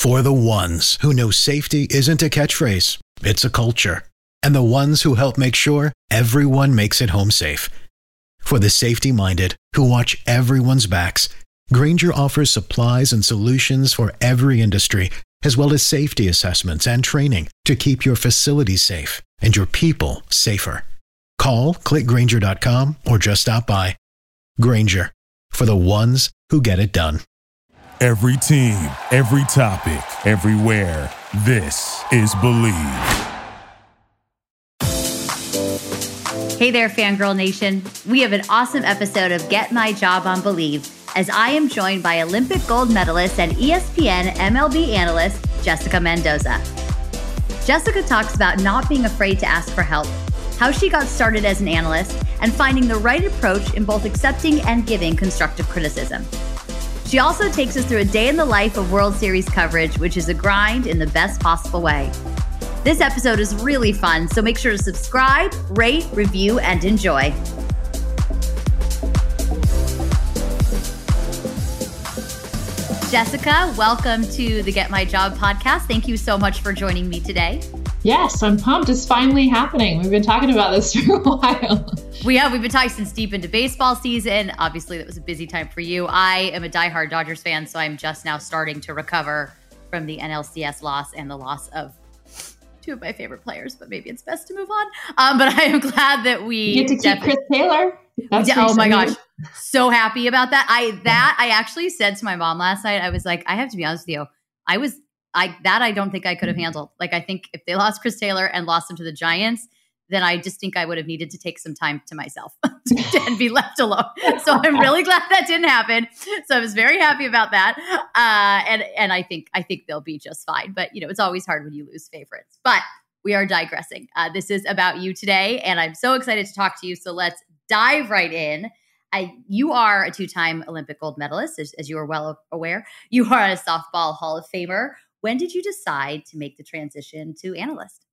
For the ones who know safety isn't a catchphrase, it's a culture. And the ones who help make sure everyone makes it home safe. For the safety-minded who watch everyone's backs, Grainger offers supplies and solutions for every industry, as well as safety assessments and training to keep your facilities safe and your people safer. Call, click Grainger.com, or just stop by. Grainger, for the ones who get it done. Every team, every topic, everywhere. This is Believe. Hey there, Fangirl Nation. We have an awesome episode of Get My Job on Believe, as I am joined by Olympic gold medalist and ESPN MLB analyst, Jessica Mendoza. Jessica talks about not being afraid to ask for help, how she got started as an analyst, and finding the right approach in both accepting and giving constructive criticism. She also takes us through a day in the life of World Series coverage, which is a grind in the best possible way. This episode is really fun, so make sure to subscribe, rate, review, and enjoy. Jessica, welcome to the Get My Job podcast. Thank you so much for joining me today. Yes, I'm pumped. It's finally happening. We've been talking about this for a while. We've been talking since deep into baseball season. Obviously, that was a busy time for you. I am a diehard Dodgers fan, so I'm just now starting to recover from the NLCS loss and the loss of two of my favorite players, but maybe it's best to move on. But I am glad that we get to keep Chris Taylor. Oh my gosh. So happy about that. I actually said to my mom last night, I was like, I have to be honest with you. I don't think I could have handled. Like, I think if they lost Chris Taylor and lost him to the Giants, then I just think I would have needed to take some time to myself and be left alone. So I'm really glad that didn't happen. So I was very happy about that. And I think they'll be just fine. But, it's always hard when you lose favorites. But we are digressing. This is about you today, and I'm so excited to talk to you. So let's dive right in. You are a two-time Olympic gold medalist, as you are well aware. You are a softball Hall of Famer. When did you decide to make the transition to analyst?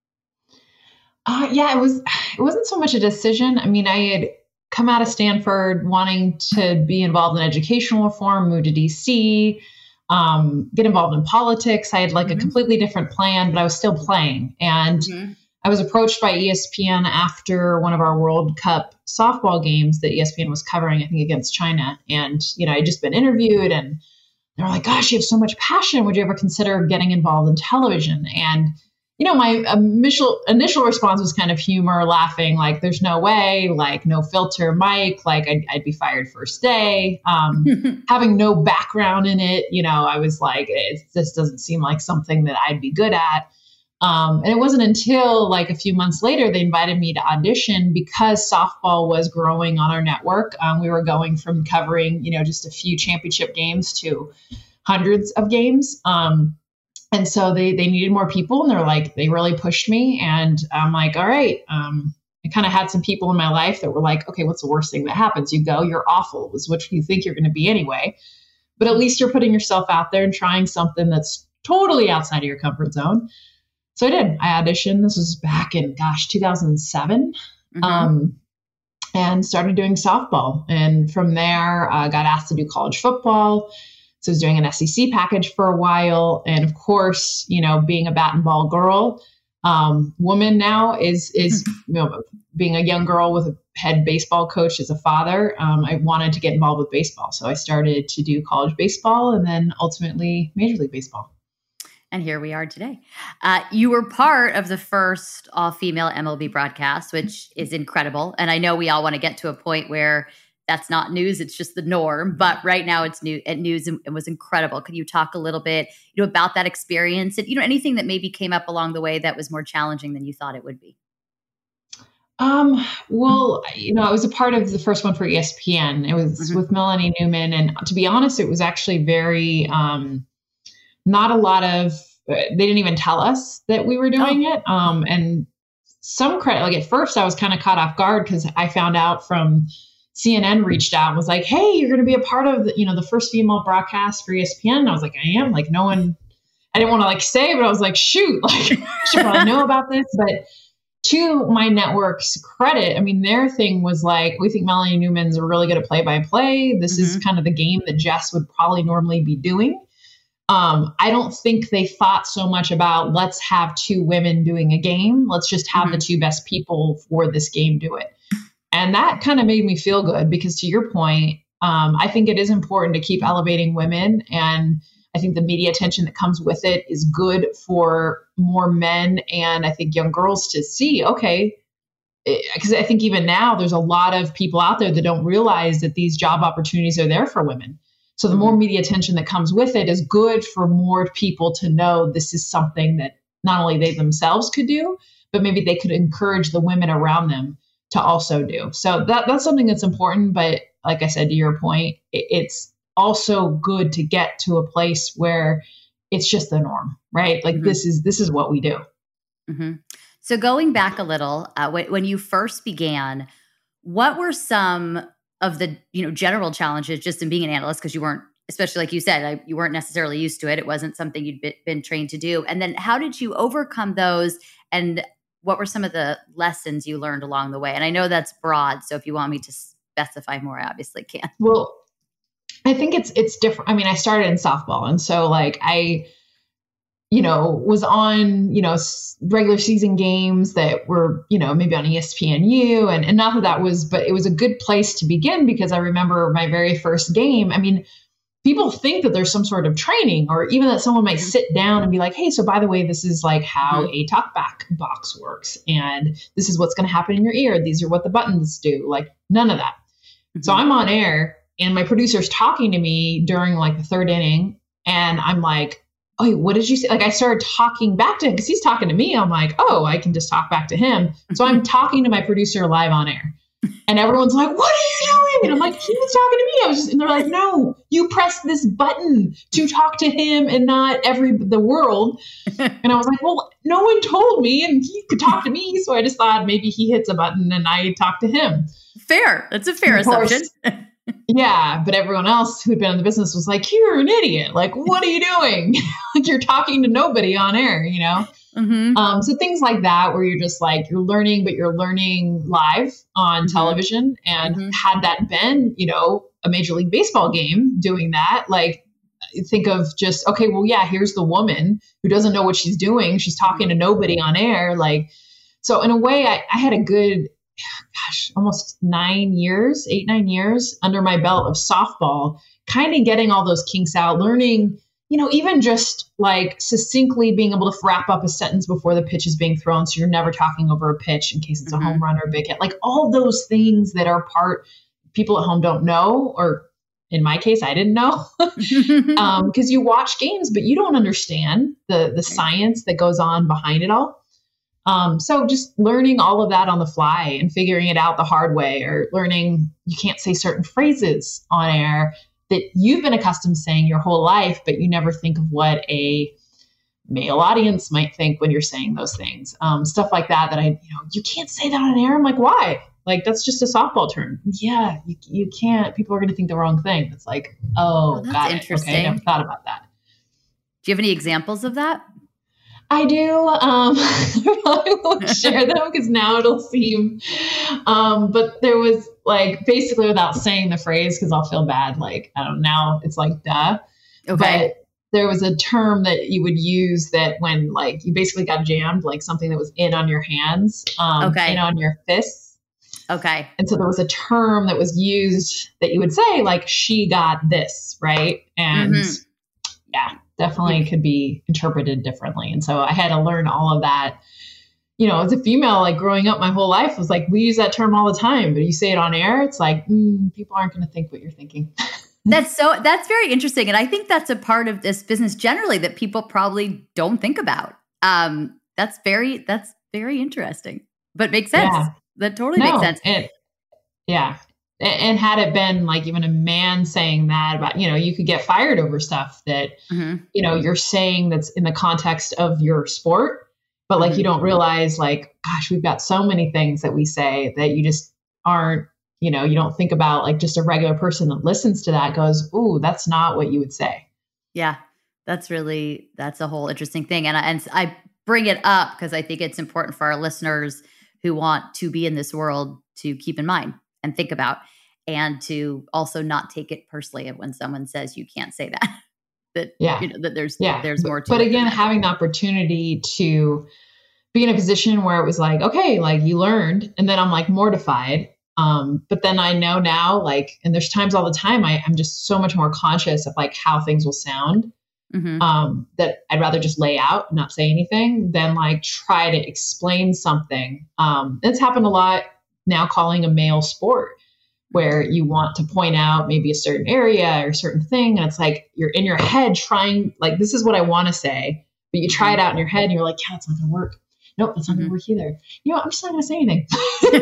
It wasn't so much a decision. I mean, I had come out of Stanford wanting to be involved in educational reform, move to DC, get involved in politics. I had a completely different plan, but I was still playing. And I was approached by ESPN after one of our World Cup softball games that ESPN was covering, I think, against China. And, I'd just been interviewed, and they were like, gosh, you have so much passion. Would you ever consider getting involved in television? And, my initial response was kind of humor, laughing, like, there's no way, like, no filter mic, like I'd be fired first day. Having no background in it, I was like, this doesn't seem like something that I'd be good at. And it wasn't until a few months later, they invited me to audition because softball was growing on our network. We were going from covering, just a few championship games to hundreds of games. And so they needed more people, and they really pushed me. And I'm like, all right. I kind of had some people in my life that were like, okay, what's the worst thing that happens? You go, you're awful, is what you think you're going to be anyway. But at least you're putting yourself out there and trying something that's totally outside of your comfort zone. So I did. I auditioned. This was back in, 2007, and started doing softball. And from there, I got asked to do college football. So I was doing an SEC package for a while. And of course, being a bat and ball girl, woman now is being a young girl with a head baseball coach as a father. I wanted to get involved with baseball. So I started to do college baseball and then ultimately Major League Baseball. And here we are today. You were part of the first all-female MLB broadcast, which is incredible. And I know we all want to get to a point where that's not news, it's just the norm. But right now it's new at news, and it was incredible. Could you talk a little bit, about that experience and, anything that maybe came up along the way that was more challenging than you thought it would be? Well, I was a part of the first one for ESPN. It was with Melanie Newman. And to be honest, it was actually very, not a lot of, they didn't even tell us that we were doing it. And some credit, at first I was kind of caught off guard because I found out from CNN reached out and was like, hey, you're going to be a part of the first female broadcast for ESPN. And I was like, I am. No one, I didn't want to say, but I was like, shoot, I should probably know about this. But to my network's credit, their thing was we think Melanie Newman's really good at play-by-play. This is kind of the game that Jess would probably normally be doing. I don't think they thought so much about, let's have two women doing a game. Let's just have the two best people for this game do it. And that kind of made me feel good because, to your point, I think it is important to keep elevating women. And I think the media attention that comes with it is good for more men and I think young girls to see, okay, because I think even now there's a lot of people out there that don't realize that these job opportunities are there for women. So the more media attention that comes with it is good for more people to know this is something that not only they themselves could do, but maybe they could encourage the women around them to also do. So that's something that's important. But like I said, to your point, it's also good to get to a place where it's just the norm, right? Like this is what we do. So going back a little, when you first began, what were some of the general challenges just in being an analyst? Because you weren't, especially like you said, you weren't necessarily used to it. It wasn't something you'd been trained to do. And then how did you overcome those? And what were some of the lessons you learned along the way? And I know that's broad, so if you want me to specify more, I obviously can. Well, I think it's different. I mean, I started in softball, and so like I was on, regular season games that were, maybe on ESPNU and not that was, but it was a good place to begin because I remember my very first game. I mean, people think that there's some sort of training or even that someone might sit down and be like, hey, so by the way, this is like how a talkback box works. And this is what's going to happen in your ear. These are what the buttons do. Like none of that. So I'm on air and my producer's talking to me during like the third inning. And I'm like, oh, what did you say? Like I started talking back to him because he's talking to me. I'm like, oh, I can just talk back to him. So I'm talking to my producer live on air. And everyone's like, what are you doing? And I'm like, he was talking to me. And they're like, no, you pressed this button to talk to him and not the world. And I was like, well, no one told me and he could talk to me. So I just thought maybe he hits a button and I talk to him. Fair. That's a fair assumption. Yeah. But everyone else who'd been in the business was like, you're an idiot. Like, what are you doing? Like you're talking to nobody on air, So things like that, where you're just like, you're learning, but you're learning live on television. And had that been, a Major League Baseball game doing that, like think of just, okay, well, yeah, here's the woman who doesn't know what she's doing. She's talking to nobody on air. Like, so in a way I had a good, almost 9 years, 8-9 years under my belt of softball, kind of getting all those kinks out, learning, even just like succinctly being able to wrap up a sentence before the pitch is being thrown. So you're never talking over a pitch in case it's a home run or a big hit, like all those things that are people at home don't know, or in my case, I didn't know because you watch games, but you don't understand the science that goes on behind it all. So just learning all of that on the fly and figuring it out the hard way, or learning you can't say certain phrases on air that you've been accustomed to saying your whole life, but you never think of what a male audience might think when you're saying those things. Stuff like that you can't say that on air. I'm like, why? Like, that's just a softball term. Yeah, you can't. People are going to think the wrong thing. It's like, that's got it. interesting. Okay, I never thought about that. Do you have any examples of that? I do. I won't share them because now it'll seem, but there was like basically without saying the phrase, because I'll feel bad. Like, I don't know, now it's like, duh. Okay. But there was a term that you would use that when like you basically got jammed, like something that was in on your hands, in on your fists. Okay. And so there was a term that was used that you would say like, she got this, right? And yeah. Definitely could be interpreted differently. And so I had to learn all of that. As a female, like growing up my whole life was like, we use that term all the time, but you say it on air, it's like, people aren't going to think what you're thinking. That's very interesting. And I think that's a part of this business generally that people probably don't think about. That's very interesting, but makes sense. Yeah. That totally makes sense. And had it been like even a man saying that about, you could get fired over stuff that, you're saying that's in the context of your sport, but like, you don't realize like, gosh, we've got so many things that we say that you just aren't, you don't think about, like just a regular person that listens to that goes, ooh, that's not what you would say. Yeah, that's a whole interesting thing. And I bring it up because I think it's important for our listeners who want to be in this world to keep in mind and think about, and to also not take it personally when someone says you can't say that. that, that there's more to it. But again, having the opportunity to be in a position where it was like, okay, like you learned, and then I'm like mortified. But then I know now, like, and there's times all the time, I'm just so much more conscious of like how things will sound, that I'd rather just lay out and not say anything than like try to explain something. It's happened a lot now calling a male sport, where you want to point out maybe a certain area or a certain thing. And it's like, you're in your head trying, like, this is what I want to say, but you try it out in your head and you're like, yeah, it's not going to work. Nope, that's not going to work either. You know, I'm just not going to say anything. I'm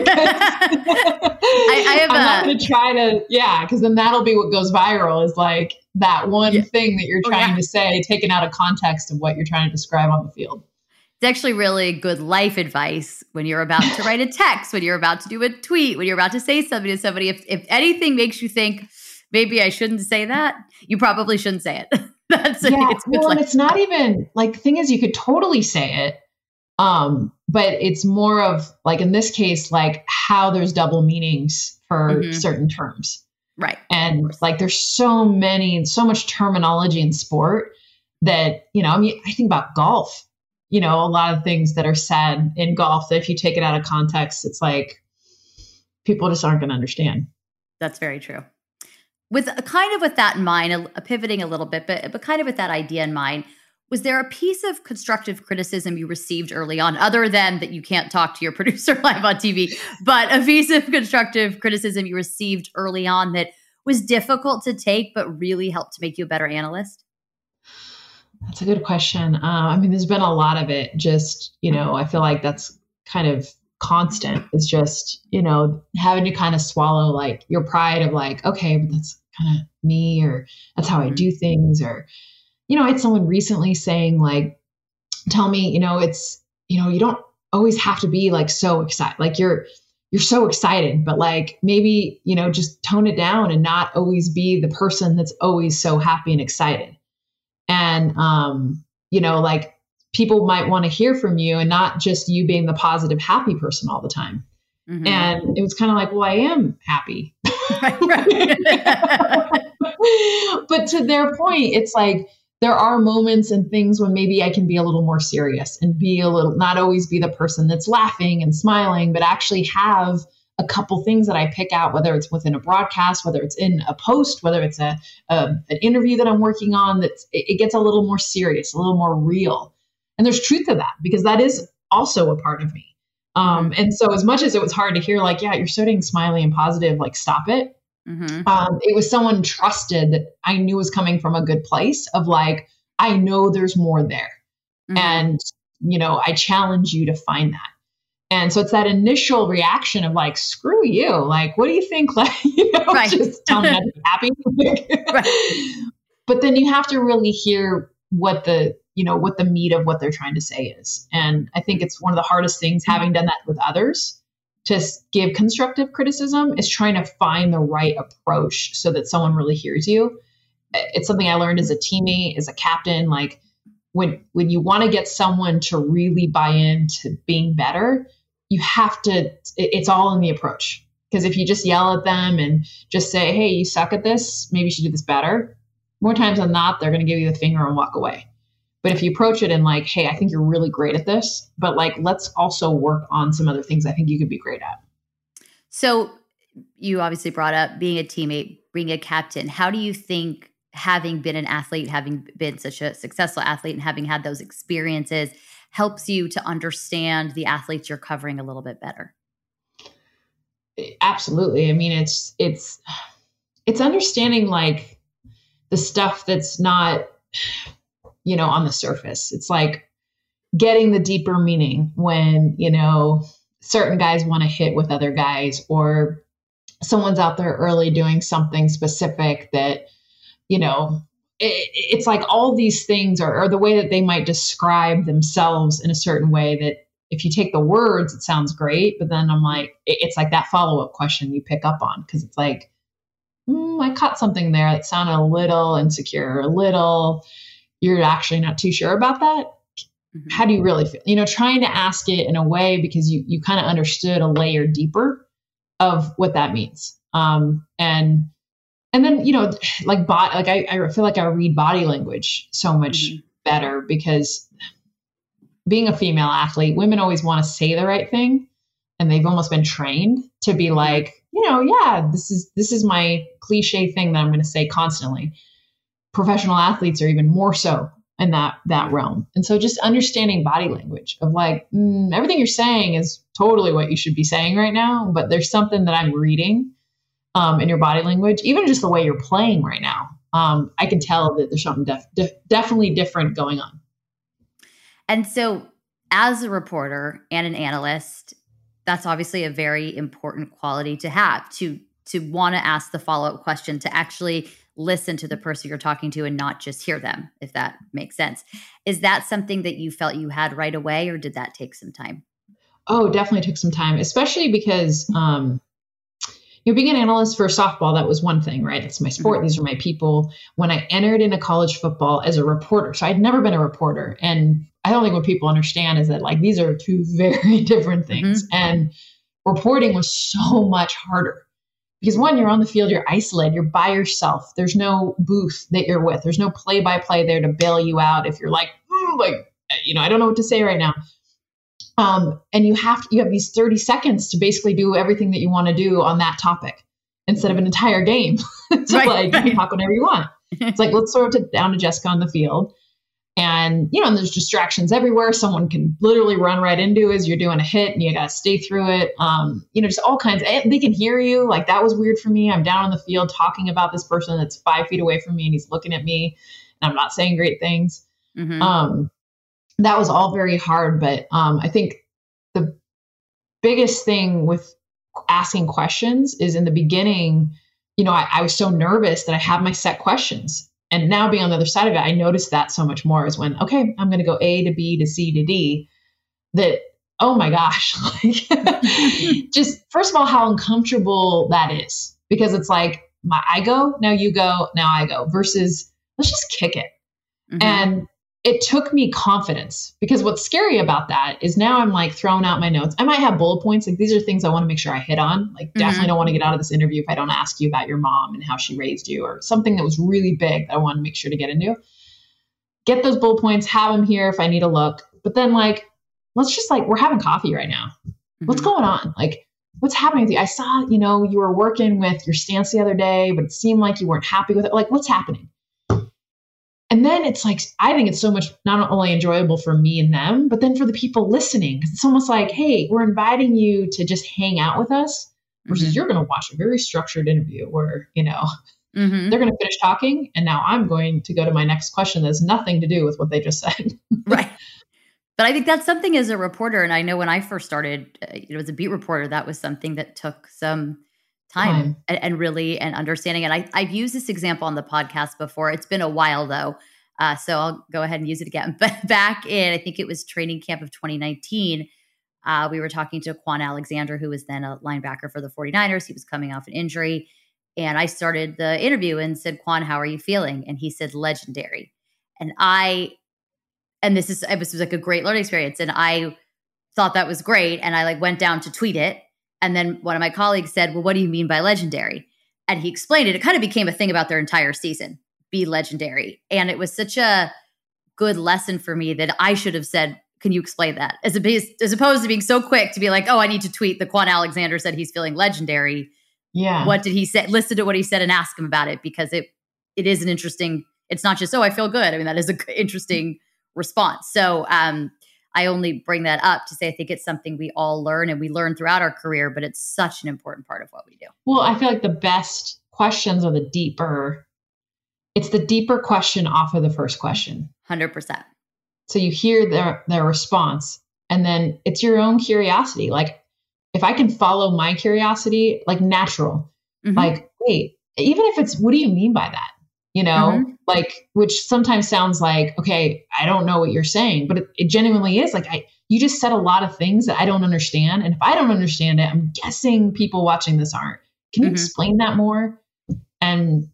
not going to try to, because then that'll be what goes viral, is like that one thing that you're trying to say, taken out of context of what you're trying to describe on the field. It's actually really good life advice when you're about to write a text, when you're about to do a tweet, when you're about to say something to somebody. If anything makes you think, maybe I shouldn't say that, you probably shouldn't say it. And it's not even like, the thing is, you could totally say it. But it's more of like, in this case, like how there's double meanings for certain terms. Right. And like, there's so much terminology in sport that, I mean, I think about golf, a lot of things that are said in golf that if you take it out of context, it's like people just aren't going to understand. That's very true. With that in mind, pivoting a little bit, but kind of with that idea in mind, was there a piece of constructive criticism you received early on, other than that you can't talk to your producer live on TV, but a piece of constructive criticism you received early on that was difficult to take, but really helped to make you a better analyst? That's a good question. I mean, there's been a lot of it. Just, I feel like that's kind of constant. It's just, having to kind of swallow like your pride of like, okay, but that's kind of me, or that's how I do things. Or, I had someone recently saying like, tell me, it's, you don't always have to be like so excited. Like you're so excited, but like maybe, just tone it down and not always be the person that's always so happy and excited. And, like people might want to hear from you and not just you being the positive, happy person all the time. And it was kind of like, well, I am happy. But to their point, it's like, there are moments and things when maybe I can be a little more serious and not always be the person that's laughing and smiling, but actually have a couple things that I pick out, whether it's within a broadcast, whether it's in a post, whether it's an interview that I'm working on, it gets a little more serious, a little more real. And there's truth to that, because that is also a part of me. And so as much as it was hard to hear, like, yeah, you're so dang smiley and positive, like, stop it. It was someone trusted that I knew was coming from a good place of like, I know there's more there. And, I challenge you to find that. And so it's that initial reaction of like, screw you. Like, what do you think? Like, just tell me not to be happy. But then you have to really hear what the meat of what they're trying to say is. And I think it's one of the hardest things, having done that with others, to give constructive criticism, is trying to find the right approach so that someone really hears you. It's something I learned as a teammate, as a captain. Like when you want to get someone to really buy into being better, you have to, it's all in the approach. Because if you just yell at them and just say, hey, you suck at this, maybe you should do this better, more times than not, they're going to give you the finger and walk away. But if you approach it in like, hey, I think you're really great at this, but like, let's also work on some other things I think you could be great at. So you obviously brought up being a teammate, being a captain. How do you think, having been an athlete, having been such a successful athlete and having had those experiences, helps you to understand the athletes you're covering a little bit better? Absolutely. I mean, it's understanding like the stuff that's not, on the surface. It's like getting the deeper meaning when, certain guys want to hit with other guys, or someone's out there early doing something specific that, it's like all these things are the way that they might describe themselves in a certain way that if you take the words, it sounds great. But then I'm like, it's like that follow-up question you pick up on, because it's like, I caught something there that sounded a little insecure, you're actually not too sure about that. How do you really feel? Trying to ask it in a way because you kind of understood a layer deeper of what that means. And And then, I feel like I read body language so much better because being a female athlete, women always want to say the right thing. And they've almost been trained to be like, this is my cliche thing that I'm going to say constantly. Professional athletes are even more so in that realm. And so just understanding body language of like, everything you're saying is totally what you should be saying right now. But there's something that I'm reading in your body language, even just the way you're playing right now. I can tell that there's something definitely different going on. And so as a reporter and an analyst, that's obviously a very important quality to have, to want to ask the follow-up question, to actually listen to the person you're talking to and not just hear them, if that makes sense. Is that something that you felt you had right away, or did that take some time? Oh, definitely took some time, especially because being an analyst for softball, that was one thing, right? It's my sport. These are my people. When I entered into college football as a reporter, so I'd never been a reporter. And I don't think what people understand is that like, these are two very different things. And reporting was so much harder because one, you're on the field, you're isolated, you're by yourself. There's no booth that you're with. There's no play-by-play there to bail you out. If you're like, I don't know what to say right now. And you have these 30 seconds to basically do everything that you want to do on that topic instead of an entire game. So you can talk whenever you want. It's like, let's throw it down to Jessica on the field. And, and there's distractions everywhere. Someone can literally run right into as you're doing a hit and you got to stay through it. Just all kinds they can hear you. Like that was weird for me. I'm down on the field talking about this person that's 5 feet away from me and he's looking at me and I'm not saying great things. That was all very hard. But I think the biggest thing with asking questions is in the beginning, I was so nervous that I had my set questions. And now being on the other side of it, I noticed that so much more is when, okay, I'm going to go A to B to C to D, that, oh my gosh, just first of all, how uncomfortable that is, because it's like I go, now you go, now I go versus let's just kick it. And it took me confidence because what's scary about that is now I'm like throwing out my notes. I might have bullet points. Like these are things I want to make sure I hit on. Like definitely don't want to get out of this interview if I don't ask you about your mom and how she raised you or something that was really big that I want to make sure to get into. Get those bullet points, have them here if I need a look. But then let's just we're having coffee right now. What's going on? Like what's happening with you? I saw, you were working with your stance the other day, but it seemed like you weren't happy with it. Like what's happening? And then it's like, I think it's so much not only enjoyable for me and them, but then for the people listening. Because it's almost like, hey, we're inviting you to just hang out with us versus you're going to watch a very structured interview where, they're going to finish talking. And now I'm going to go to my next question that has nothing to do with what they just said. Right. But I think that's something as a reporter. And I know when I first started, as a beat reporter, that was something that took some time and really and understanding. And I've used this example on the podcast before. It's been a while though. So I'll go ahead and use it again. But back in, I think it was training camp of 2019, we were talking to Quan Alexander, who was then a linebacker for the 49ers. He was coming off an injury. And I started the interview and said, Quan, how are you feeling? And he said, legendary. And it was like a great learning experience. And I thought that was great. And I went down to tweet it. And then one of my colleagues said, well, what do you mean by legendary? And he explained it. It kind of became a thing about their entire season, be legendary. And it was such a good lesson for me that I should have said, can you explain that? As opposed to being so quick to be like, oh, I need to tweet that Quan Alexander said he's feeling legendary. Yeah. What did he say? Listen to what he said and ask him about it, because it is an interesting, it's not just, oh, I feel good. I mean, that is an interesting response. So, I only bring that up to say I think it's something we all learn and we learn throughout our career, but it's such an important part of what we do. Well, I feel like the best questions are the deeper question off of the first question. 100%. So you hear their response and then it's your own curiosity. Like if I can follow my curiosity, natural, wait, even if it's, what do you mean by that? Which sometimes sounds like, okay, I don't know what you're saying, but it genuinely is you just said a lot of things that I don't understand. And if I don't understand it, I'm guessing people watching this aren't. Can you explain that more? And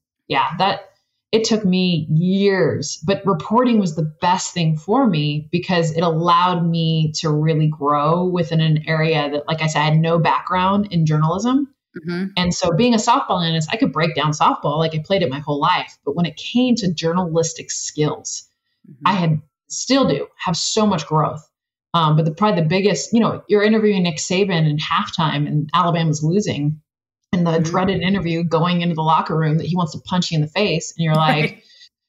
it took me years, but reporting was the best thing for me because it allowed me to really grow within an area that, like I said, I had no background in journalism. Mm-hmm. And so being a softball analyst, I could break down softball. Like I played it my whole life. But when it came to journalistic skills, I still do have so much growth. But probably the biggest, you're interviewing Nick Saban in halftime and Alabama's losing, and the dreaded interview going into the locker room that he wants to punch you in the face. And you're like,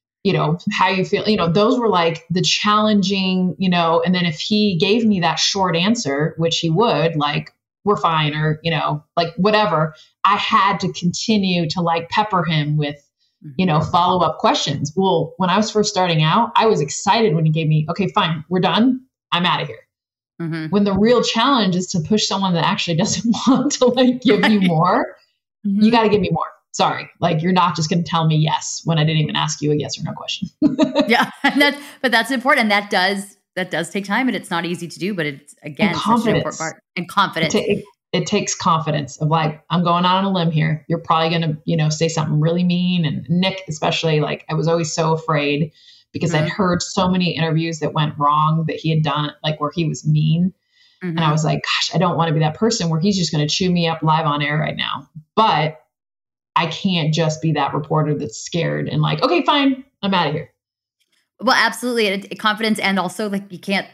how you feel, those were like the challenging, and then if he gave me that short answer, which he would, like, we're fine, or, like whatever, I had to continue to like pepper him with, follow-up questions. Well, when I was first starting out, I was excited when he gave me, okay, fine, we're done. I'm out of here. Mm-hmm. When the real challenge is to push someone that actually doesn't want to like give you more, you got to give me more. Sorry. Like, you're not just going to tell me yes when I didn't even ask you a yes or no question. Yeah. But that's important. That does take time, and it's not easy to do, but it's, again, such an important part. And confidence. It takes confidence of like, I'm going out on a limb here. You're probably going to, say something really mean. And Nick, especially, like, I was always so afraid because I'd heard so many interviews that went wrong that he had done, like where he was mean. And I was like, gosh, I don't want to be that person where he's just going to chew me up live on air right now. But I can't just be that reporter that's scared and like, okay, fine, I'm out of here. Well, absolutely. Confidence, and also like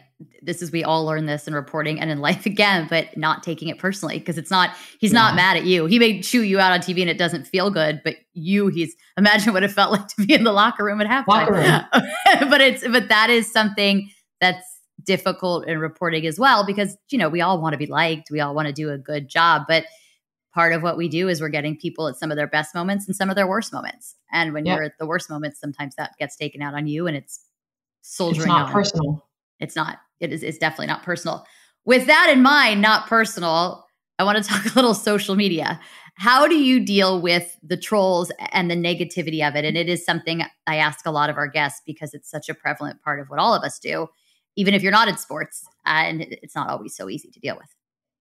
we all learn this in reporting and in life again, but not taking it personally, because he's not mad at you. He may chew you out on TV and it doesn't feel good, but imagine what it felt like to be in the locker room at halftime. But that is something that's difficult in reporting as well, because, we all want to be liked. We all want to do a good job, but part of what we do is we're getting people at some of their best moments and some of their worst moments. And when you're at the worst moments, sometimes that gets taken out on you, and it's soldiering on. It's not personal. It's not. It's definitely not personal. With that in mind, not personal, I want to talk a little social media. How do you deal with the trolls and the negativity of it? And it is something I ask a lot of our guests because it's such a prevalent part of what all of us do, even if you're not in sports, and it's not always so easy to deal with.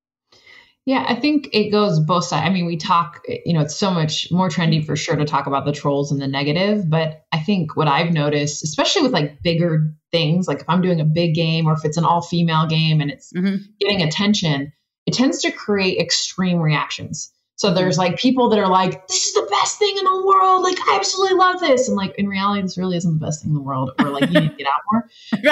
Yeah, I think it goes both sides. I mean, we talk, it's so much more trendy for sure to talk about the trolls and the negative. But I think what I've noticed, especially with like bigger things, like if I'm doing a big game or if it's an all-female game and it's getting attention, it tends to create extreme reactions. So there's like people that are like, this is the best thing in the world. Like, I absolutely love this. And like, in reality, this really isn't the best thing in the world. Or like, you need to get out more.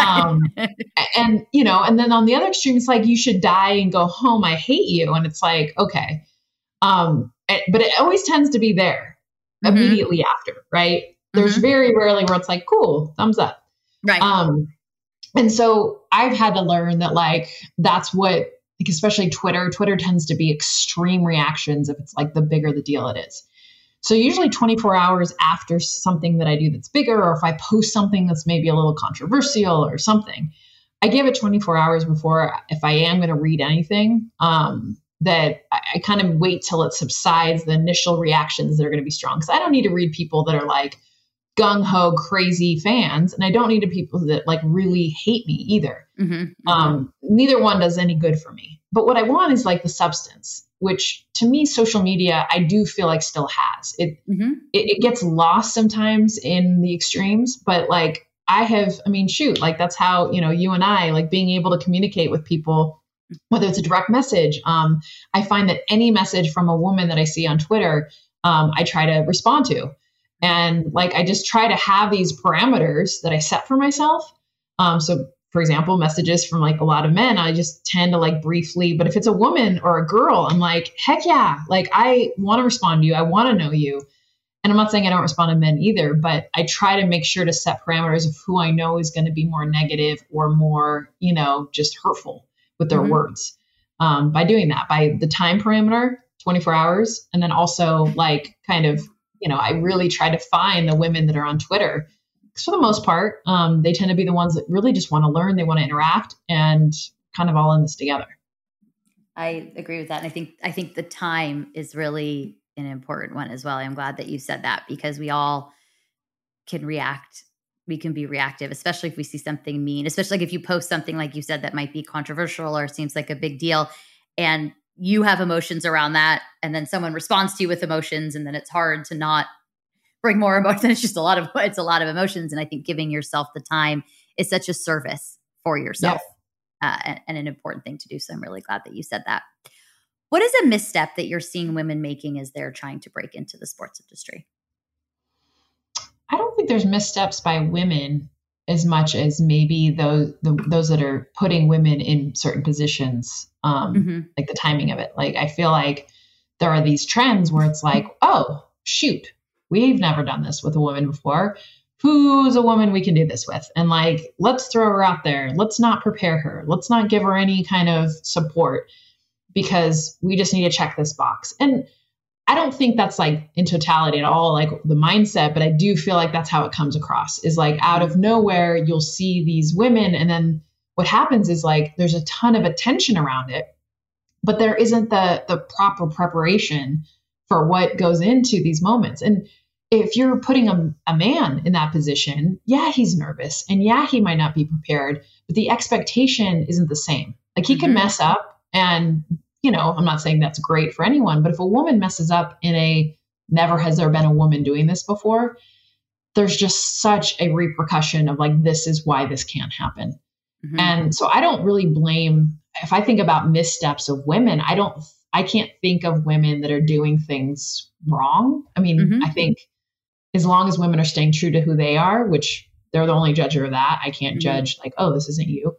And then on the other extreme, it's like, you should die and go home. I hate you. And it's like, okay. But it always tends to be there immediately after, right? There's very rarely where it's like, cool, thumbs up. Right. And so I've had to learn that like, that's what, like, especially Twitter tends to be extreme reactions if it's like the bigger the deal it is. So usually 24 hours after something that I do that's bigger, or if I post something that's maybe a little controversial or something, I give it 24 hours before, if I am going to read anything, that I kind of wait till it subsides, the initial reactions that are going to be strong. Because I don't need to read people that are like gung-ho crazy fans, and I don't need people that like really hate me either. Neither one does any good for me. But what I want is like the substance, which to me, social media, I do feel like still has it. It gets lost sometimes in the extremes, but like like that's how, you and I, like being able to communicate with people, whether it's a direct message. I find that any message from a woman that I see on Twitter, I try to respond to. And like, I just try to have these parameters that I set for myself. So for example, messages from like a lot of men, I just tend to like briefly, but if it's a woman or a girl, I'm like, heck yeah. Like, I want to respond to you. I want to know you. And I'm not saying I don't respond to men either, but I try to make sure to set parameters of who I know is going to be more negative or more, just hurtful with their words. By doing that, by the time parameter, 24 hours. And then also like kind of, I really try to find the women that are on Twitter. Because for the most part, they tend to be the ones that really just want to learn, they want to interact, and kind of all in this together. I agree with that. And I think the time is really an important one as well. I'm glad that you said that, because we all can react. We can be reactive, especially if we see something mean, especially like if you post something like you said that might be controversial or seems like a big deal, and you have emotions around that, and then someone responds to you with emotions, and then it's hard to not bring more emotion. It's just a lot of emotions. And I think giving yourself the time is such a service for yourself, and an important thing to do. So I'm really glad that you said that. What is a misstep that you're seeing women making as they're trying to break into the sports industry? I don't think there's missteps by women as much as maybe those that are putting women in certain positions, like the timing of it. Like, I feel like there are these trends where it's like, oh, shoot, we've never done this with a woman before. Who's a woman we can do this with? And like, let's throw her out there. Let's not prepare her. Let's not give her any kind of support because we just need to check this box. And I don't think that's like in totality at all, like the mindset, but I do feel like that's how it comes across is like out of nowhere, you'll see these women. And then what happens is like, there's a ton of attention around it, but there isn't the proper preparation for what goes into these moments. And if you're putting a man in that position, yeah, he's nervous and yeah, he might not be prepared, but the expectation isn't the same. Like he can mess up and, you know, I'm not saying that's great for anyone, but if a woman messes up in a never has there been a woman doing this before, there's just such a repercussion of like, this is why this can't happen. And so I don't really blame, if I think about missteps of women, I can't think of women that are doing things wrong. I mean, I think as long as women are staying true to who they are, which they're the only judge of that, I can't judge like, oh, this isn't you.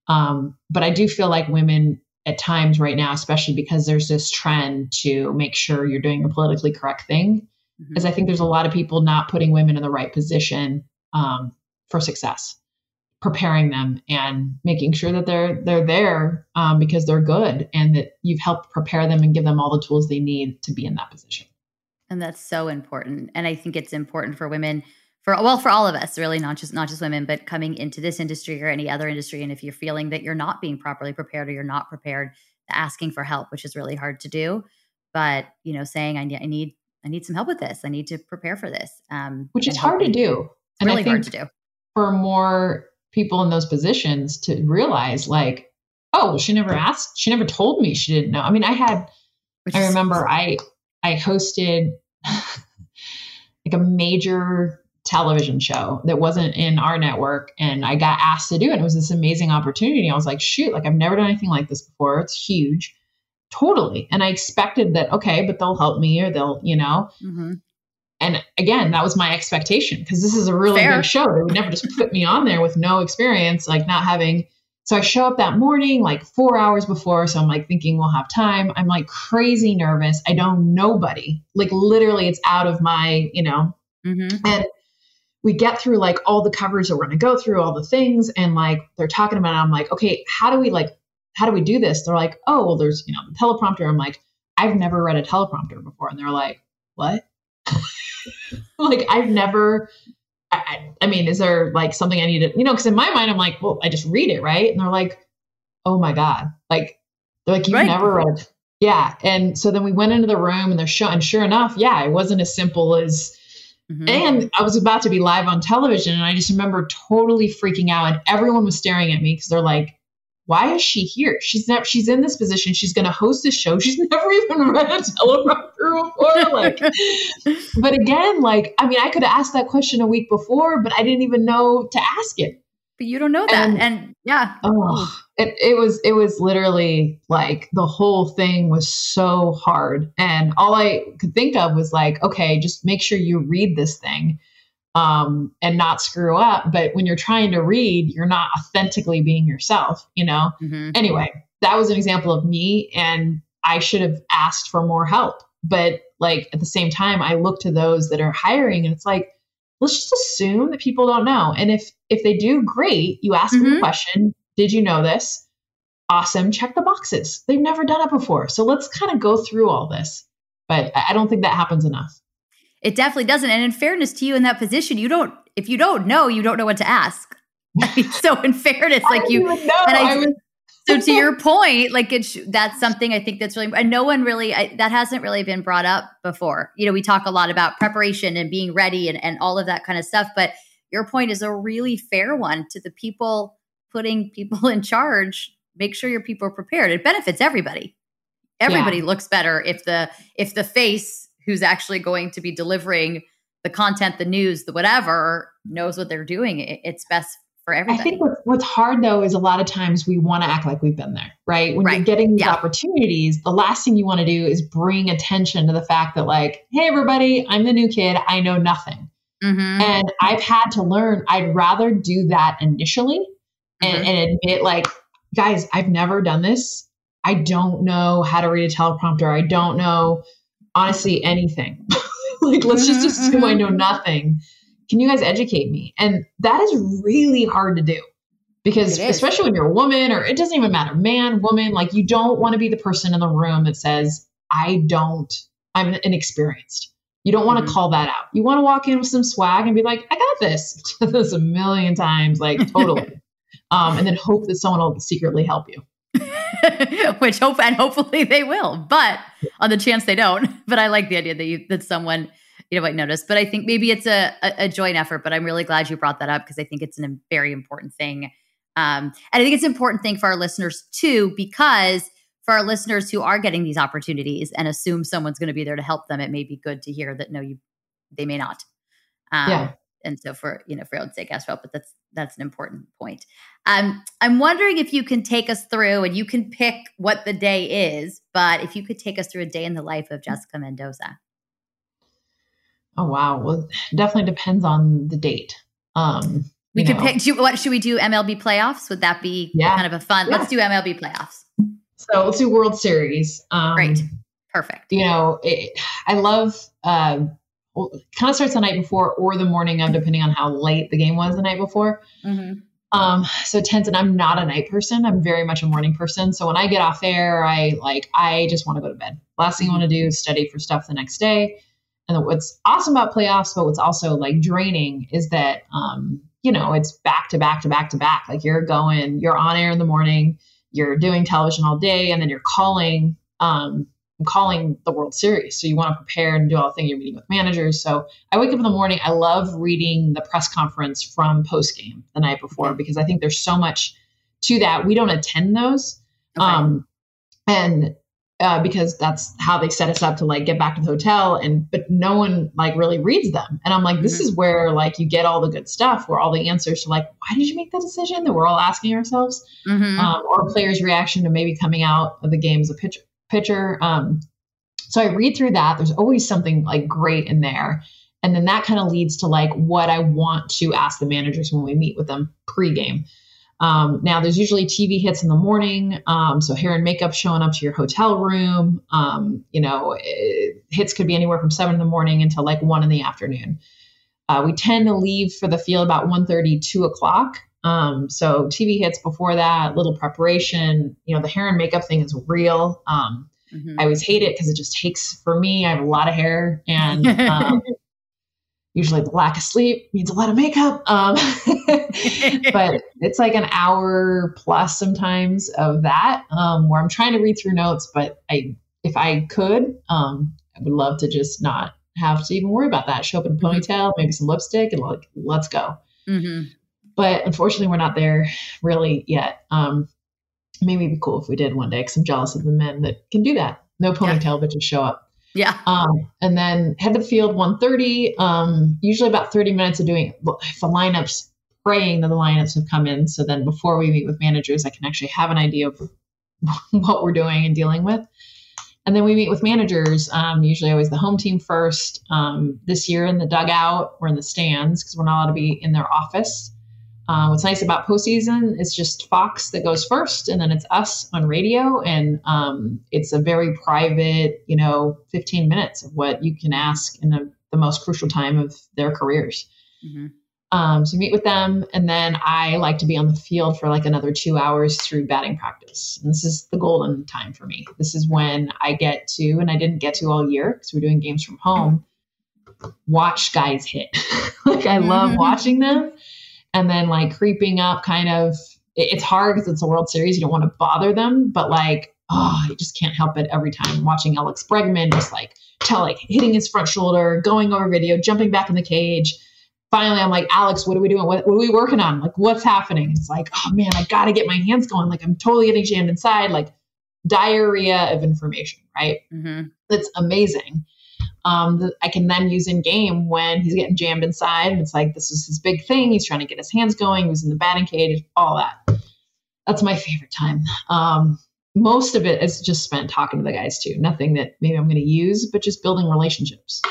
But I do feel like women at times right now, especially because there's this trend to make sure you're doing the politically correct thing, is I think there's a lot of people not putting women in the right position for success, preparing them and making sure that they're there because they're good and that you've helped prepare them and give them all the tools they need to be in that position. And that's so important. And I think it's important for women, for all of us, really, not just women, but coming into this industry or any other industry. And if you're feeling that you're not being properly prepared or you're not prepared, asking for help, which is really hard to do. But, you know, saying I need some help with this. I need to prepare for this. Which is hard to do. It's really hard to do. For more people in those positions to realize like, oh, she never asked. She never told me she didn't know. I mean, I remember I hosted like a major television show that wasn't in our network. And I got asked to do it. It was this amazing opportunity. I was like, shoot, like I've never done anything like this before. It's huge. Totally. And I expected that, okay, but they'll help me or they'll, you know, and again, that was my expectation because this is a really big show. They would never just put me on there with no experience, like not having. So I show up that morning, like 4 hours before. So I'm like thinking we'll have time. I'm like crazy nervous. I know nobody, like literally it's out of my, you know, and we get through like all the coverage that we're going to go through, all the things. And like, they're talking about it. I'm like, okay, how do we do this? They're like, oh, well, there's, you know, the teleprompter. I'm like, I've never read a teleprompter before. And they're like, what? Like, I've never, I mean, is there like something I need to, you know, cause in my mind, I'm like, well, I just read it. Right. And they're like, oh my God. Like, they're like, you've never read it. Yeah. And so then we went into the room and they're showing, and sure enough, yeah, it wasn't as simple as, and I was about to be live on television. And I just remember totally freaking out and everyone was staring at me because they're like, why is she here? She's in this position. She's going to host this show. She's never even read a teleprompter before. Like, but again, like, I mean, I could have asked that question a week before, but I didn't even know to ask it. But you don't know that. And yeah. It was literally like the whole thing was so hard. And all I could think of was like, okay, just make sure you read this thing and not screw up. But when you're trying to read, you're not authentically being yourself, you know? Anyway, that was an example of me. And I should have asked for more help. But like at the same time, I look to those that are hiring and it's like, let's just assume that people don't know. And if they do, great. You ask them a question. Did you know this? Awesome. Check the boxes. They've never done it before. So let's kind of go through all this. But I don't think that happens enough. It definitely doesn't. And in fairness to you in that position, if you don't know, you don't know what to ask. I mean, so in fairness, like you, so to your point, like that's something I think that's really, and no one really, that hasn't really been brought up before. You know, we talk a lot about preparation and being ready and all of that kind of stuff, but your point is a really fair one to the people putting people in charge. Make sure your people are prepared. It benefits everybody. Everybody looks better if the face who's actually going to be delivering the content, the news, the whatever, knows what they're doing. It's best for everybody. I think what's hard though is a lot of times we want to act like we've been there, right? When you're getting these opportunities, the last thing you want to do is bring attention to the fact that like, hey, everybody, I'm the new kid. I know nothing. And I've had to learn, I'd rather do that initially and admit like, guys, I've never done this. I don't know how to read a teleprompter. I don't know, honestly, anything. Like, let's just assume I know nothing. Can you guys educate me? And that is really hard to do because especially when you're a woman, or it doesn't even matter, man, woman, like you don't want to be the person in the room that says, I'm inexperienced. You don't want to call that out. You want to walk in with some swag and be like, I got this. This a million times, like totally. And then hope that someone will secretly help you. Hopefully they will, but on the chance they don't. But I like the idea that someone might notice. But I think maybe it's a joint effort. But I'm really glad you brought that up because I think it's a very important thing. And I think it's an important thing for our listeners too, because for our listeners who are getting these opportunities and assume someone's going to be there to help them, it may be good to hear that they may not. And so for your own sake, ask for help. But that's an important point. I'm wondering if you can take us through, and you can pick what the day is, but if you could take us through a day in the life of Jessica Mendoza. Oh, wow. Well, it definitely depends on the date. We could pick, what should we do? MLB playoffs? Would that be kind of a fun? Yeah. Let's do MLB playoffs. So let's do World Series. Great. Perfect. I love, it kind of starts the night before or the morning of, depending on how late the game was the night before. So it tends, and I'm not a night person. I'm very much a morning person. So when I get off air, I just want to go to bed. Last thing I want to do is study for stuff the next day. And what's awesome about playoffs, but what's also like draining is that, it's back to back to back to back. Like you're on air in the morning, you're doing television all day, and then you're calling the World Series. So you want to prepare and do all the things. You're meeting with managers. So I wake up in the morning. I love reading the press conference from post game the night before, because I think there's so much to that. We don't attend those. Because that's how they set us up to like get back to the hotel, but no one like really reads them. And I'm like, this is where like you get all the good stuff, where all the answers to like, why did you make that decision, that we're all asking ourselves, or a player's reaction to maybe coming out of the game as a pitcher. So I read through that. There's always something like great in there. And then that kind of leads to like what I want to ask the managers when we meet with them pregame. Now there's usually TV hits in the morning. So hair and makeup showing up to your hotel room. Hits could be anywhere from 7 in until like 1 PM. We tend to leave for the field about 1:30, 2 o'clock. So TV hits before that, little preparation, the hair and makeup thing is real. I always hate it because it just takes, for me, I have a lot of hair, and usually the lack of sleep means a lot of makeup. But it's like an hour plus sometimes of that, where I'm trying to read through notes, but if I could, I would love to just not have to even worry about that. Show up in a ponytail, maybe some lipstick, and like, let's go. But unfortunately, we're not there really yet. Maybe it'd be cool if we did one day, because I'm jealous of the men that can do that. No ponytail, but just show up. Yeah. And then head to the field 1:30, usually about 30 minutes of doing if the lineups, praying that the lineups have come in. So then before we meet with managers, I can actually have an idea of what we're doing and dealing with. And then we meet with managers, usually always the home team first. This year in the dugout or in the stands, because we're not allowed to be in their office. What's nice about postseason is just Fox that goes first, and then it's us on radio. And it's a very private, 15 minutes of what you can ask in the most crucial time of their careers. So meet with them. And then I like to be on the field for like another 2 hours through batting practice. And this is the golden time for me. This is when I get to, and I didn't get to all year because we're doing games from home, watch guys hit. Like I love watching them. And then like creeping up kind of, it's hard because it's a World Series. You don't want to bother them, but like, you just can't help it every time. Watching Alex Bregman just like hitting his front shoulder, going over video, jumping back in the cage. Finally, I'm like, Alex, what are we doing? What are we working on? Like, what's happening? It's like, oh man, I got to get my hands going. Like I'm totally getting jammed inside, like diarrhea of information, right? That's amazing. I can then use in game when he's getting jammed inside. And it's like, this is his big thing. He's trying to get his hands going. He was in the batting cage, all that. That's my favorite time. Most of it is just spent talking to the guys too. Nothing that maybe I'm going to use, but just building relationships.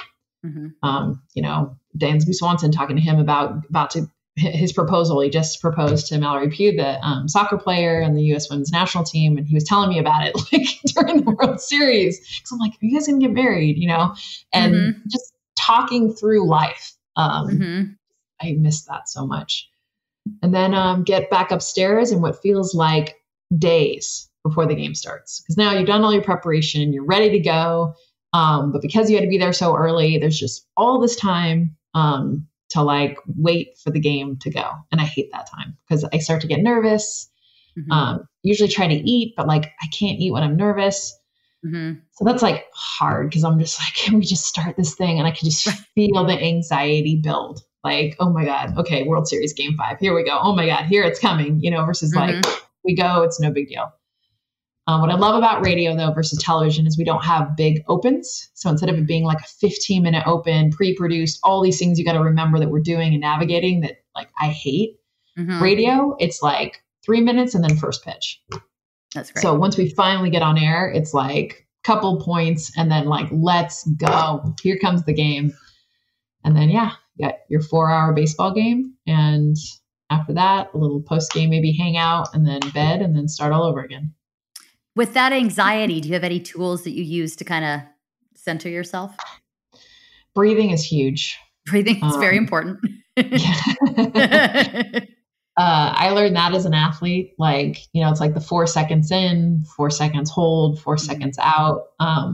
Dansby Swanson, talking to him about his proposal. He just proposed to Mallory Pugh, the soccer player on the U.S. women's national team. And he was telling me about it like during the World Series. Cause I'm like, are you guys going to get married? And just talking through life. I miss that so much. And then get back upstairs in what feels like days before the game starts. Because now you've done all your preparation, you're ready to go. But because you had to be there so early, there's just all this time to like wait for the game to go. And I hate that time because I start to get nervous. Usually try to eat, but like I can't eat when I'm nervous. So that's like hard because I'm just like, can we just start this thing? And I can just feel the anxiety build. Like, oh my God, okay, World Series Game 5. Here we go. Oh my God, here it's coming, versus like we go, it's no big deal. What I love about radio though versus television is we don't have big opens. So instead of it being like a 15-minute open, pre-produced, all these things you got to remember that we're doing and navigating that like I hate. Radio, it's like 3 minutes and then first pitch. That's great. So once we finally get on air, it's like a couple points and then like, let's go. Here comes the game. And then, you got your 4-hour baseball game. And after that, a little post game, maybe hang out and then bed and then start all over again. With that anxiety, do you have any tools that you use to kind of center yourself? Breathing is huge. Breathing is very important. I learned that as an athlete, like, it's like the 4 seconds in, 4 seconds hold, 4 seconds out.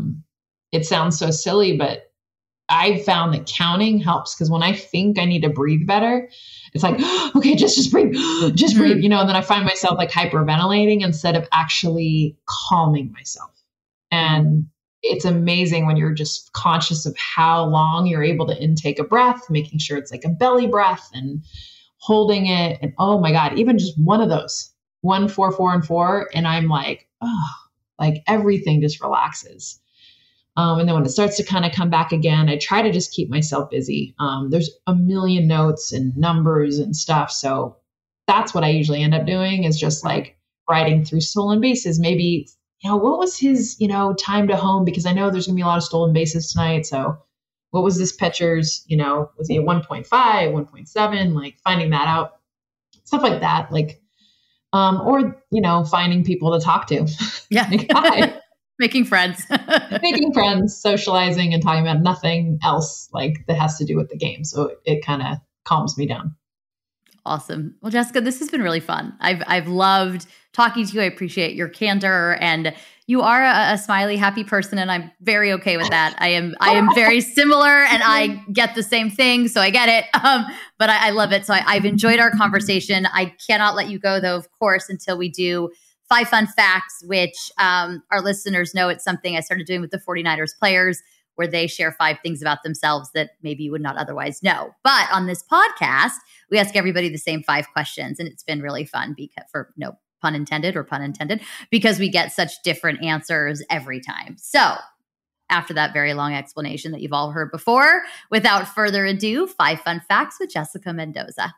It sounds so silly, but I've found that counting helps because when I think I need to breathe better, it's like, okay, just breathe, just breathe, and then I find myself like hyperventilating instead of actually calming myself. And it's amazing when you're just conscious of how long you're able to intake a breath, making sure it's like a belly breath and holding it. And oh my God, even just one of those, 1, 4, 4, and 4. And I'm like, like everything just relaxes. And then when it starts to kind of come back again, I try to just keep myself busy. There's a million notes and numbers and stuff. So that's what I usually end up doing is just like writing through stolen bases. Maybe, what was his, time to home? Because I know there's going to be a lot of stolen bases tonight. So what was this pitcher's, was he a 1.5, 1.7, like finding that out, stuff like that. Like, or, finding people to talk to. Yeah. Like, hi. Making friends, socializing and talking about nothing else like that has to do with the game. So it kind of calms me down. Awesome. Well, Jessica, this has been really fun. I've loved talking to you. I appreciate your candor, and you are a smiley, happy person, and I'm very okay with that. I am very similar, and I get the same thing, so I get it. But I love it. So I've enjoyed our conversation. I cannot let you go, though, of course, until we do 5 fun facts, which our listeners know it's something I started doing with the 49ers players, where they share 5 things about themselves that maybe you would not otherwise know. But on this podcast, we ask everybody the same 5 questions, and it's been really fun because, for no pun intended or pun intended, because we get such different answers every time. So after that very long explanation that you've all heard before, without further ado, 5 fun facts with Jessica Mendoza.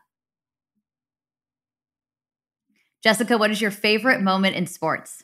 Jessica, what is your favorite moment in sports?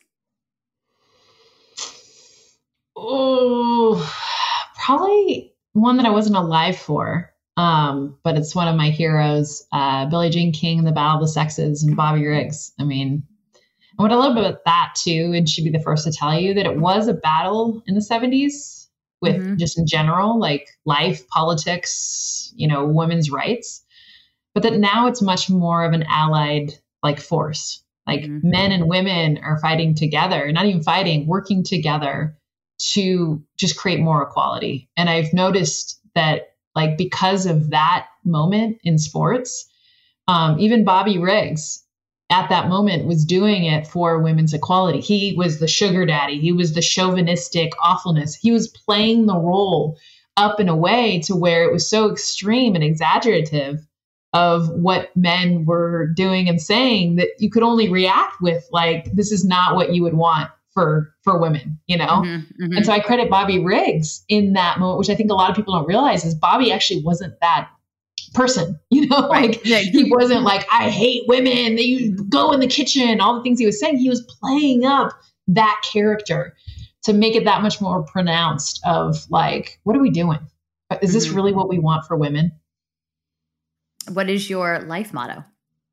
Oh, probably one that I wasn't alive for, but it's one of my heroes, Billie Jean King in the Battle of the Sexes and Bobby Riggs. I mean, and what I love about that too, and she'd be the first to tell you that it was a battle in the 70s with just in general, like life, politics, women's rights, but that now it's much more of an allied like force, like men and women are fighting together, not even fighting, working together to just create more equality. And I've noticed that like, because of that moment in sports, even Bobby Riggs at that moment was doing it for women's equality. He was the sugar daddy. He was the chauvinistic awfulness. He was playing the role up in a way to where it was so extreme and exaggerative of what men were doing and saying that you could only react with like, this is not what you would want for women, you know? And so I credit Bobby Riggs in that moment, which I think a lot of people don't realize is Bobby actually wasn't that person, you know, like he wasn't like, I hate women, you go in the kitchen, all the things he was saying. He was playing up that character to make it that much more pronounced of like, what are we doing? Is this really what we want for women? What is your life motto?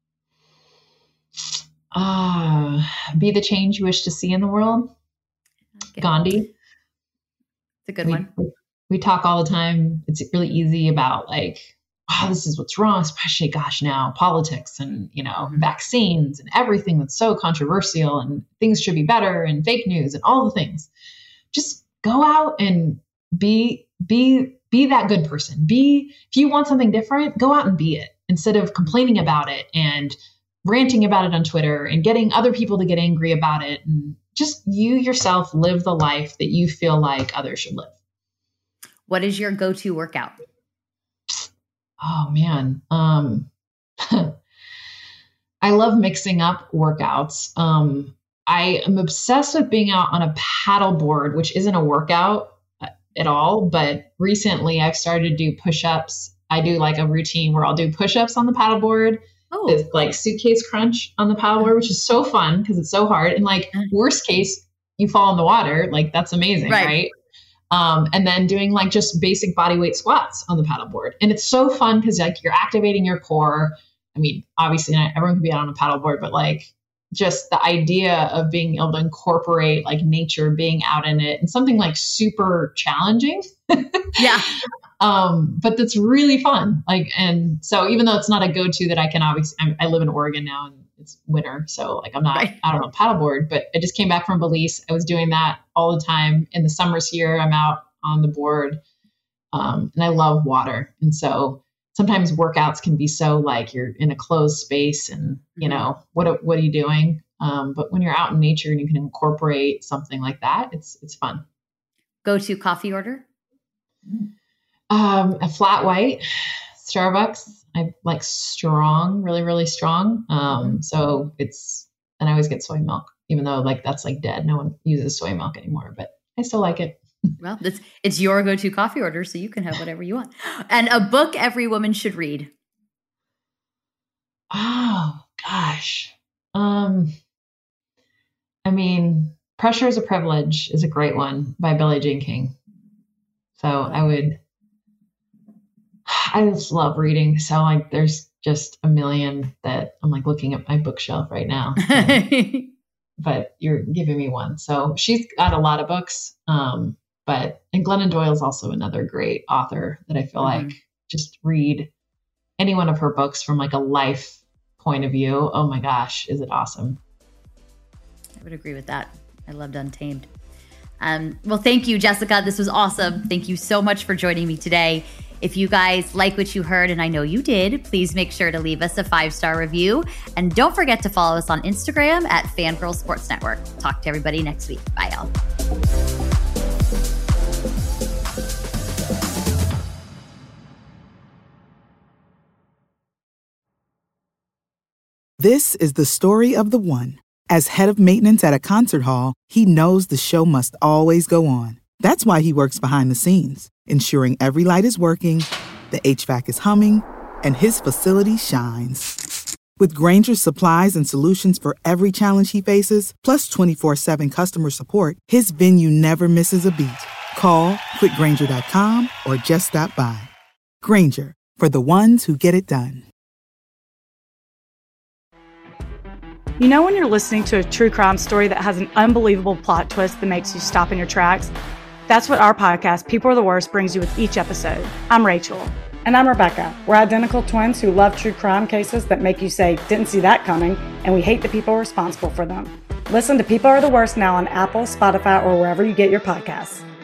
Be the change you wish to see in the world. Gandhi. It's a good one. We talk all the time. It's really easy about like, wow, this is what's wrong, especially, gosh, now politics and, you know, vaccines and everything that's so controversial and things should be better and fake news and all the things. Just go out and be that good person. If you want something different, go out and be it instead of complaining about it and ranting about it on Twitter and getting other people to get angry about it. And just you yourself live the life that you feel like others should live. What is your go-to workout? Oh man. I love mixing up workouts. I am obsessed with being out on a paddle board, which isn't a workout at all. But recently I've started to do push-ups. I do like a routine where I'll do push-ups on the paddleboard. With like suitcase crunch on the paddleboard, which is so fun because it's so hard. And like worst case, you fall in the water. Like that's amazing. Right. And then doing like just basic body weight squats on the paddleboard. And it's so fun because like you're activating your core. I mean, obviously not everyone can be out on a paddleboard, but like just the idea of being able to incorporate like nature, being out in it and something like super challenging. Yeah. But that's really fun. Like, and so even though it's not a go-to that I can obviously, I live in Oregon now and it's winter. So like I'm not out on a paddleboard, but I just came back from Belize. I was doing that all the time in the summers here. I'm out on the board. And I love water. And so sometimes workouts can be so like you're in a closed space and you know, what are you doing? But when you're out in nature and you can incorporate something like that, it's fun. Go-to coffee order? A flat white, Starbucks. I like strong, really, really strong. So and I always get soy milk, even though like that's like dead. No one uses soy milk anymore, but I still like it. Well, it's your go-to coffee order, so you can have whatever you want. And a book every woman should read. Oh gosh. I mean, Pressure is a Privilege is a great one by Billie Jean King. So I just love reading. So like, there's just a million that I'm like looking at my bookshelf right now, but you're giving me one. So she's got a lot of books. And Glennon Doyle is also another great author that I feel like just read any one of her books from like a life point of view. Oh my gosh, is it awesome? I would agree with that. I loved Untamed. Well, thank you, Jessica. This was awesome. Thank you so much for joining me today. If you guys like what you heard, and I know you did, please make sure to leave us a 5-star review. And don't forget to follow us on Instagram at Fangirl Sports Network. Talk to everybody next week. Bye, y'all. This is the story of the one. As head of maintenance at a concert hall, he knows the show must always go on. That's why he works behind the scenes, ensuring every light is working, the HVAC is humming, and his facility shines. With Grainger's supplies and solutions for every challenge he faces, plus 24/7 customer support, his venue never misses a beat. Call quickgrainger.com or just stop by. Grainger, for the ones who get it done. You know when you're listening to a true crime story that has an unbelievable plot twist that makes you stop in your tracks? That's what our podcast, People Are the Worst, brings you with each episode. I'm Rachel. And I'm Rebecca. We're identical twins who love true crime cases that make you say, didn't see that coming, and we hate the people responsible for them. Listen to People Are the Worst now on Apple, Spotify, or wherever you get your podcasts.